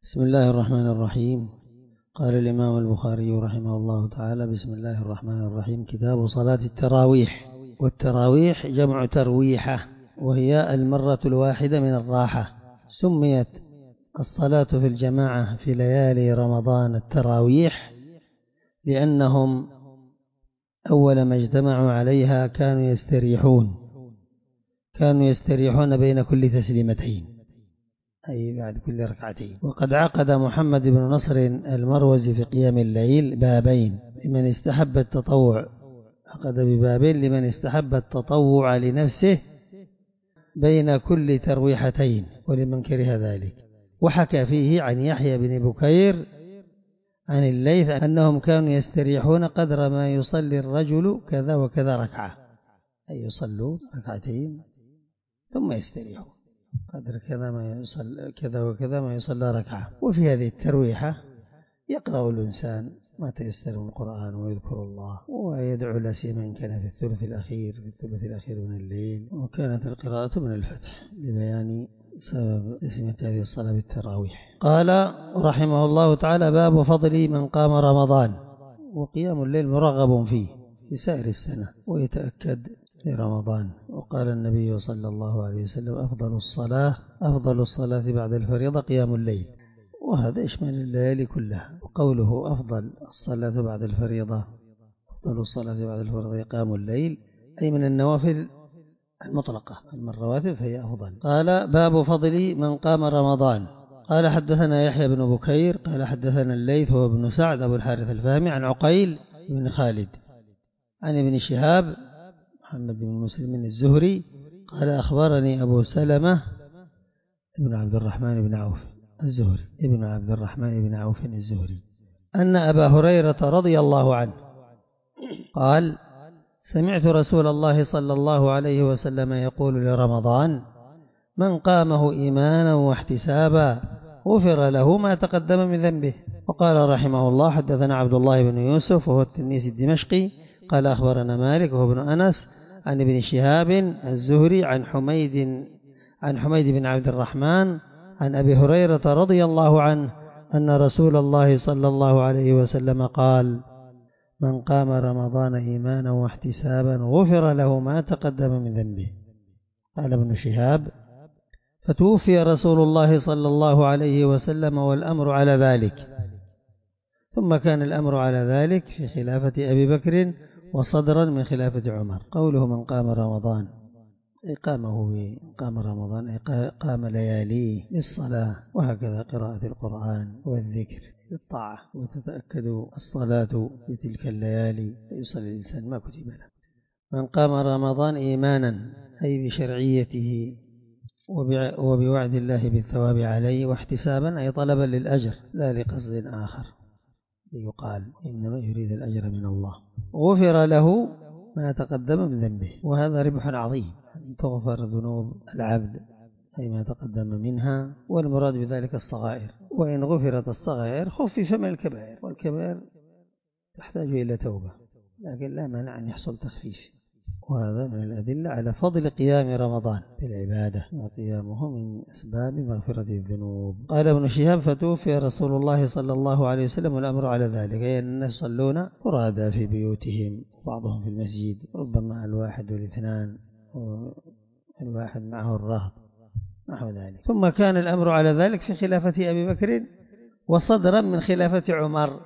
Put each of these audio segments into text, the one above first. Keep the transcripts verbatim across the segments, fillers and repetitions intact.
بسم الله الرحمن الرحيم. قال الإمام البخاري رحمه الله تعالى: بسم الله الرحمن الرحيم. كتاب صلاة التراويح. والتراويح جمع ترويحة، وهي المرة الواحدة من الراحة. سميت الصلاة في الجماعة في ليالي رمضان التراويح لأنهم أول ما اجتمعوا عليها كانوا يستريحون كانوا يستريحون بين كل تسليمتين، أي بعد كل ركعتين. وقد عقد محمد بن نصر المروزي في قيام الليل بابين لمن استحب التطوع عقد ببابين لمن استحب التطوع لنفسه بين كل ترويحتين ولمن كره ذلك. وحكى فيه عن يحيى بن بكير عن الليث أنهم كانوا يستريحون قدر ما يصلي الرجل كذا وكذا ركعة، أي يصلون ركعتين ثم يستريحون قدر كذا ما يصلى كذا وكذا ما يصلى ركعة. وفي هذه الترويحة يقرأ الإنسان ما تيسر من القرآن ويذكر الله ويدعو لا سيما إن كان في الثلث الأخير في الثلث الأخير من الليل. وكانت القراءة من الفتح لبيان سبب اسم هذه الصلاة بالتراويح. قال رحمه الله تعالى: باب فضل من قام رمضان. وقيام الليل مرغب فيه في سائر السنة ويتأكد في رمضان. وقال النبي صلى الله عليه وسلم: أفضل الصلاة أفضل الصلاة بعد الفريضة قيام الليل، وهذا يشمل الليالي كلها. وقوله أفضل الصلاة بعد الفريضة أفضل الصلاة بعد الفريضة قيام الليل أي من النوافل المطلقة، أما الرواتب فهي أفضل. قال: باب فضل من قام رمضان. قال: حدثنا يحيى بن بكير قال حدثنا الليث هو ابن سعد أبو الحارث الفهمي عن عقيل بن خالد عن ابن شهاب محمد بن مسلم الزهري قال: أخبرني أبو سلمة ابن عبد الرحمن بن عوف الزهري ابن عبد الرحمن بن عوف الزهري أن أبا هريرة رضي الله عنه قال: سمعت رسول الله صلى الله عليه وسلم يقول لرمضان: من قامه إيمانا واحتسابا غفر له ما تقدم من ذنبه. وقال رحمه الله: حدثنا عبد الله بن يوسف وهو التنيسي الدمشقي قال: أخبرنا مالك وهو ابن أنس عن ابن شهاب الزهري عن حميد عن حميد بن عبد الرحمن عن أبي هريرة رضي الله عنه أن رسول الله صلى الله عليه وسلم قال: من قام رمضان إيمانا واحتسابا غفر له ما تقدم من ذنبه. قال ابن شهاب: فتوفي رسول الله صلى الله عليه وسلم والأمر على ذلك، ثم كان الأمر على ذلك في خلافة أبي بكر وصدرا من خلافة عمر. قوله من قام رمضان أي قامه قام رمضان أي قام لياليه بالصلاة، وهكذا قراءة القرآن والذكر بالطاعة. وتتأكد الصلاة في تلك الليالي فيصلي الإنسان ما كتب له. من قام رمضان إيمانا أي بشرعيته وبوعد الله بالثواب عليه، واحتسابا أي طلبا للأجر لا لقصد آخر يقال إنما يريد الأجر من الله. غفر له ما تقدم من ذنبه، وهذا ربح عظيم أن تغفر ذنوب العبد أي ما تقدم منها، والمراد بذلك الصغائر. وإن غفرت الصغائر خفف من الكبائر، والكبائر تحتاج إلى توبة، لكن لا مانع أن يحصل تخفيف. وهذا من الأدلة على فضل قيام رمضان بالعبادة، وقيامه من أسباب مغفرة الذنوب. قال ابن شهاب: فتوفي رسول الله صلى الله عليه وسلم والأمر على ذلك، أي أن الناس يصلون فرادى في بيوتهم وبعضهم في المسجد، ربما الواحد والاثنان والواحد معه الرهط نحو ذلك. ثم كان الأمر على ذلك في خلافة أبي بكر وصدرا من خلافة عمر،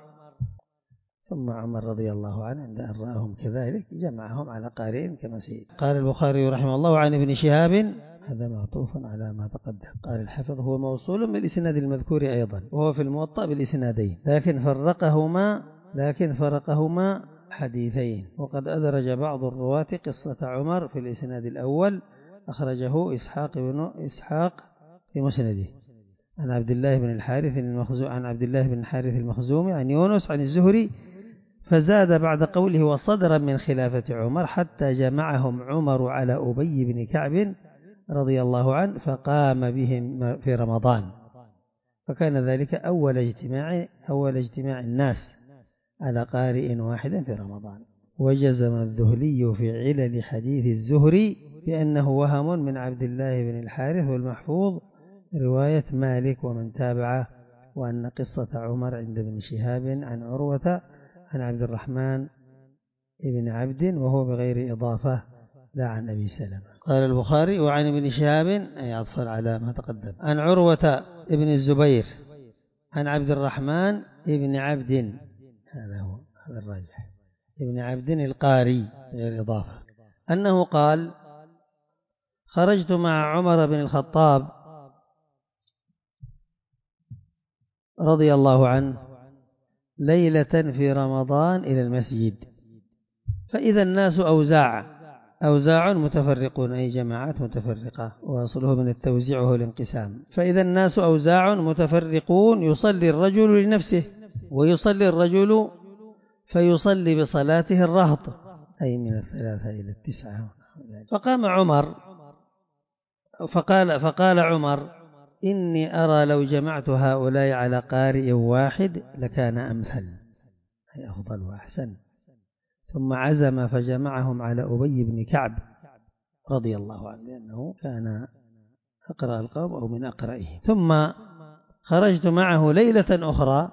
ثم عمر رضي الله عنه عند أن رآهم كذلك جمعهم على قارئ كما سيد. قال البخاري رحمه الله: عن ابن شهاب، هذا معطوف على ما تقدم. قال الحافظ: هو موصول بالإسناد المذكور أيضا، وهو في الموطأ بالإسنادين، لكن فرقهما لكن فرقهما حديثين. وقد أدرج بعض الرواة قصة عمر في الإسناد الأول، أخرجه إسحاق بن إسحاق في مسنده عن عبد الله بن الحارث المخزومي عن عبد الله بن الحارث المخزومي عن يونس عن الزهري، فزاد بعد قوله وصدرا من خلافة عمر حتى جمعهم عمر على أبي بن كعب رضي الله عنه فقام بهم في رمضان، فكان ذلك أول اجتماع أول اجتماع الناس على قارئ واحد في رمضان. وجزم الذهلي في علل حديث الزهري بأنه وهم من عبد الله بن الحارث، والمحفوظ رواية مالك ومن تابعه وأن قصة عمر عند ابن شهاب عن عروة عن عبد الرحمن ابن عبد وهو بغير إضافة لا عن أبي سلمة. قال البخاري وعن ابن شهاب أي عطفا على ما تقدم عن عروة ابن الزبير عن عبد الرحمن ابن عبد، هذا هو هذا الراجح، ابن عبد القاري غير إضافة، أنه قال خرجت مع عمر بن الخطاب رضي الله عنه ليلة في رمضان إلى المسجد، فإذا الناس أوزاع أوزاع متفرقون أي جماعات متفرقة، وأصله من التوزيع وهو الانقسام. فإذا الناس أوزاع متفرقون يصلي الرجل لنفسه ويصلي الرجل فيصلي بصلاته الرهط أي من الثلاثة إلى التسعة. فقام عمر فقال, فقال عمر إني أرى لو جمعت هؤلاء على قارئ واحد لكان أمثل أي أفضل وأحسن. ثم عزم فجمعهم على أبي بن كعب رضي الله عنه لأنه كان أقرأ القوم أو من أقرأهم. ثم خرجت معه ليلة أخرى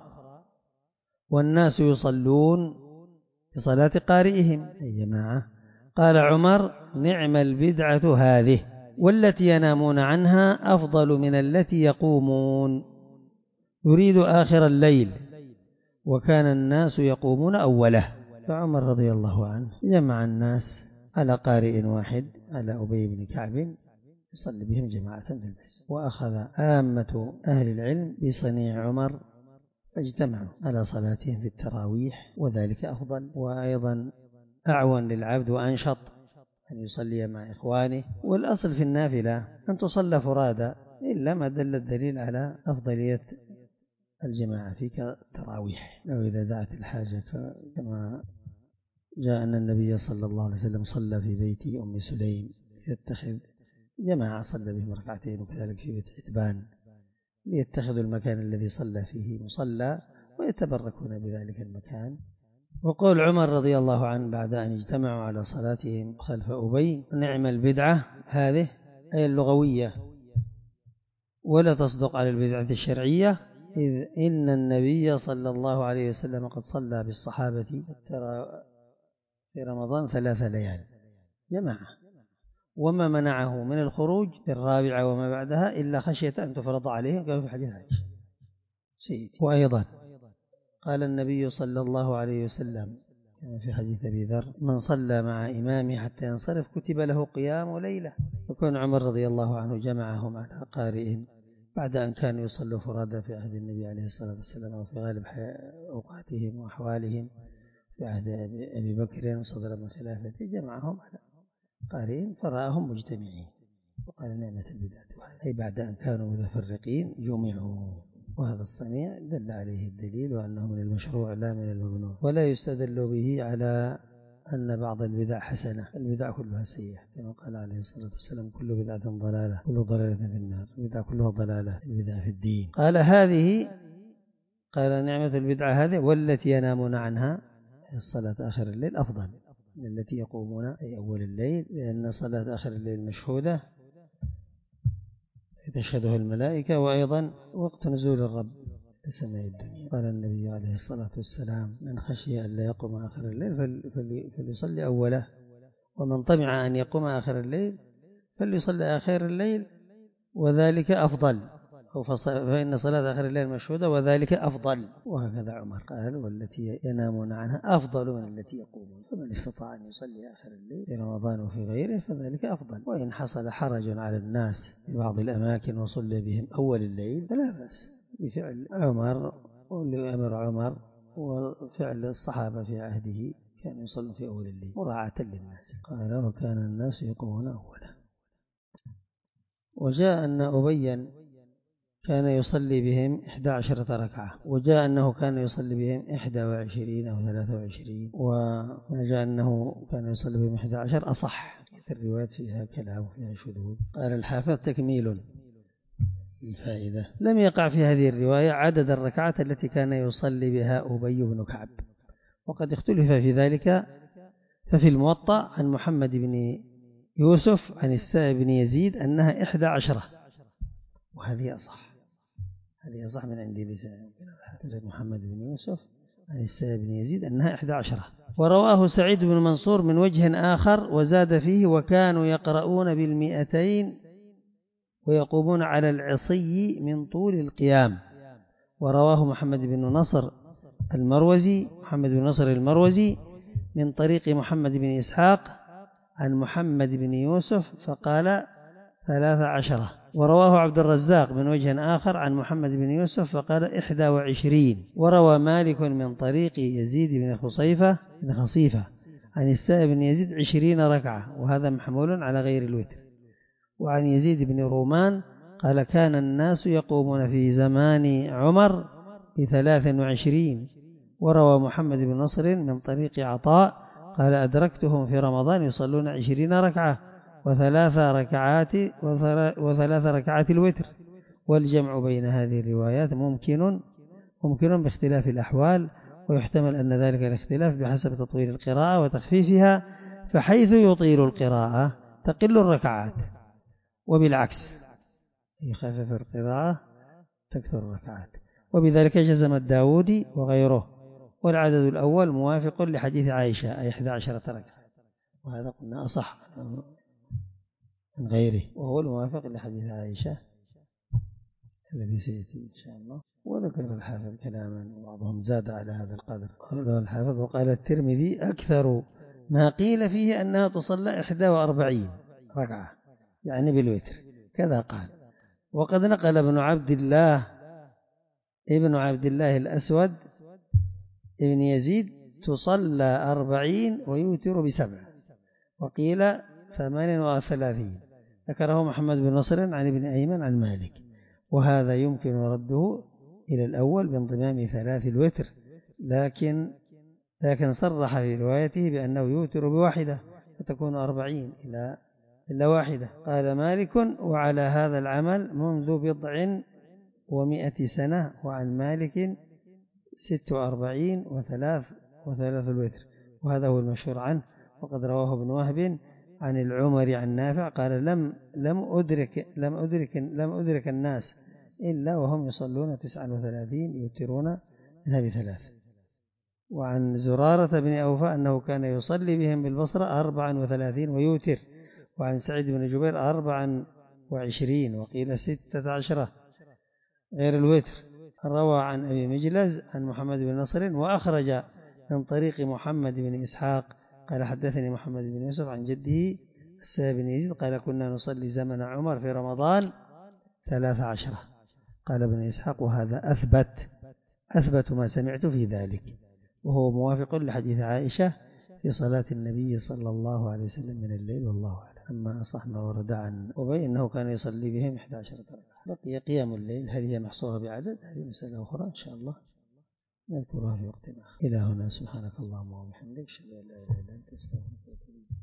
والناس يصلون بصلاة قارئهم أي جماعة. قال عمر نعم البدعة هذه والتي ينامون عنها أفضل من التي يقومون، يريد آخر الليل وكان الناس يقومون أوله. فعمر رضي الله عنه جمع الناس على قارئ واحد على أبي بن كعب يصلي بهم جماعة في المسجد. وأخذ عامة أهل العلم بصنيع عمر فاجتمعوا على صلاتهم في التراويح، وذلك أفضل وأيضا أعون للعبد وأنشط أن يصلي مع إخوانه. والأصل في النافلة أن تصلى فرادى إلا ما دل الدليل على أفضلية الجماعة في كالتراويح، أو إذا دعت الحاجة كما جاء أن النبي صلى الله عليه وسلم صلى في بيت أم سليم ليتخذ جماعة صلى بهم ركعتين، وكذلك في بيت عتبان ليتخذوا المكان الذي صلى فيه مصلى ويتبركون بذلك المكان. وقول عمر رضي الله عنه بعد أن اجتمعوا على صلاتهم خلف أبي نعم البدعة هذه أي اللغوية ولا تصدق على البدعة الشرعية، إذ إن النبي صلى الله عليه وسلم قد صلى بالصحابة في رمضان ثلاث ليال جماعة، وما منعه من الخروج في الرابعة وما بعدها إلا خشية أن تفرض عليهم كما في حديث عائشة سيدي. وأيضا قال النبي صلى الله عليه وسلم كما في حديث أبي ذر من صلى مع إمامه حتى ينصرف كتب له قيام ليلة. وكان عمر رضي الله عنه جمعهم على قارئ بعد أن كانوا يصلوا فرادى في عهد النبي عليه الصلاة والسلام وفي غالب أوقاتهم وأحوالهم في عهد أبي بكر وصدر من خلافته، جمعهم على قارئ فرآهم مجتمعين وقال نعمة البدعة أي بعد أن كانوا متفرقين جمعوا. وهذا الصنيع دل عليه الدليل وأنه من المشروع لا من الممنوع، ولا يستدل به على أن بعض البدع حسنة، البدع كلها سيئة كما قال عليه الصلاة والسلام كل بدعة ضلالة كل ضلالة في النار، البدع كلها ضلالة البدع في الدين. قال هذه قال نعمة البدعة هذه والتي ينامون عنها الصلاة آخر الليل أفضل من التي يقومون أي أول الليل، لأن صلاة آخر الليل مشهودة تشهده الملائكة، وأيضا وقت نزول الرب لسماء الدنيا. قال النبي عليه الصلاة والسلام من خشي أن لا يقوم آخر الليل فليصلي أوله، ومن طمع أن يقوم آخر الليل فليصلي آخر الليل وذلك أفضل، فإن صلاة آخر الليل مشهودة وذلك أفضل. وهكذا عمر قال والتي ينامون عنها أفضل من التي يقومون، فمن استطاع أن يصلي آخر الليل في رمضان وفي غيره فذلك أفضل. وإن حصل حرج على الناس في بعض الأماكن وصلي بهم أول الليل فلا بأس بفعل عمر ولأمر عمر وفعل الصحابة في عهده كانوا يصلون في أول الليل مراعاة للناس. قال وكان الناس يقومون أوله. وجاء أن أبيا كان يصلي بهم إحدى عشرة ركعة، وجاء أنه كان يصلي بهم إحدى وعشرين أو ثلاثة وعشرين، وما جاء أنه كان يصلي بهم إحدى عشر أصح. الروايات فيها كلام وفيها شذوذ. قال الحافظ تكميل الفائدة لم يقع في هذه الرواية عدد الركعات التي كان يصلي بها أبي بن كعب، وقد اختلف في ذلك، ففي الموطأ عن محمد بن يوسف عن السائب بن يزيد أنها إحدى عشرة وهذه أصح. هذه صح من عندي لسان محمد بن يوسف عن السائب بن يزيد أنها إحدى عشرة. ورواه سعيد بن منصور من وجه آخر وزاد فيه وكانوا يقرؤون بالمئتين ويقومون على العصي من طول القيام. ورواه محمد بن نصر المروزي محمد بن نصر المروزي من طريق محمد بن إسحاق عن محمد بن يوسف فقال ثلاث عشرة. ورواه عبد الرزاق من وجه آخر عن محمد بن يوسف فقال إحدى وعشرين. وروى مالك من طريق يزيد بن خصيفة بن خصيفة عن السائب بن يزيد عشرين ركعة، وهذا محمول على غير الوتر. وعن يزيد بن رومان قال كان الناس يقومون في زمان عمر بثلاث وعشرين. وروى محمد بن نصر من طريق عطاء قال أدركتهم في رمضان يصلون عشرين ركعة وثلاث ركعات وثلاث ركعات الوتر. والجمع بين هذه الروايات ممكن ممكن باختلاف الأحوال، ويحتمل أن ذلك الاختلاف بحسب تطويل القراءة وتخفيفها، فحيث يطيل القراءة تقل الركعات، وبالعكس يخفف القراءة تكثر الركعات. وبذلك جزم الداودي وغيره. والعدد الأول موافق لحديث عائشة أي إحدى عشرة ركعة، وهذا قلنا أصح من غيره، وهو الموافق لحديث عائشة الذي سيأتي إن شاء الله. وذكر الحافظ كلاما وبعضهم زاد على هذا القدر. قال الحافظ وقال الترمذي أكثر ما قيل فيه أنها تصلى إحدى وأربعين ركعة يعني بالوتر، كذا قال. وقد نقل ابن عبد الله ابن عبد الله الأسود ابن يزيد تصلى أربعين ويوتر بسبع، وقيل ثمان وثلاثين. ذكره محمد بن نصر عن ابن أيمن عن مالك، وهذا يمكن رده إلى الأول بانضمام ثلاث الوتر، لكن لكن صرح في روايته بأنه يوتر بواحدة فتكون أربعين إلى إلا واحدة. قال مالك وعلى هذا العمل منذ بضع ومئة سنة. وعن مالك ست وأربعين وثلاث وثلاث الوتر، وهذا هو المشهور عنه. وقد رواه ابن وهب عن العمر عن نافع قال لم لم أدرك لم أدرك لم أدرك الناس إلا وهم يصلون تسعا وثلاثين يوترون منها بثلاث. وعن زرارة بن أوفى أنه كان يصلي بهم بالبصرة أربعا وثلاثين ويوتر. وعن سعيد بن جبير أربعا وعشرين وقيل ستة عشرة غير الوتر. روى عن أبي مجلز عن محمد بن نصر وأخرج من طريق محمد بن إسحاق قال حدثني محمد بن يوسف عن جده السائب بن يزيد قال كنا نصلي زمن عمر في رمضان ثلاث عشرة. قال ابن إسحاق وهذا أثبت أثبت ما سمعت في ذلك، وهو موافق لحديث عائشة في صلاة النبي صلى الله عليه وسلم من الليل والله أعلم. أما أصح ما ورد عن أبي أنه كان يصلي بهم إحدى عشرة ركعة. بقي قيام الليل هل هي محصورة بعدد؟ هذه مسألة أخرى إن شاء الله نذكرها في وقت آخر. إلى هنا سبحانك اللهم وبحمدك أشهد أن لا إله إلا أنت أستغفرك.